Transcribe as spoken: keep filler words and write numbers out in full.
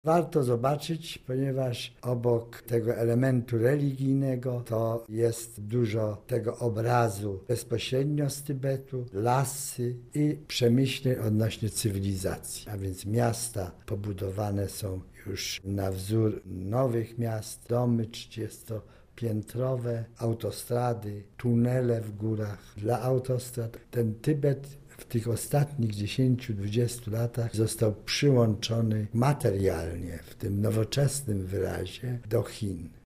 Warto zobaczyć, ponieważ obok tego elementu religijnego to jest dużo tego obrazu bezpośrednio z Tybetu, lasy i przemyśleń odnośnie cywilizacji. A więc miasta pobudowane są już na wzór nowych miast, domy trzydziestopiętrowe, autostrady, tunele w górach dla autostrad. Ten Tybet w tych ostatnich dziesięciu dwudziestu latach został przyłączony materialnie, w tym nowoczesnym wyrazie, do Chin.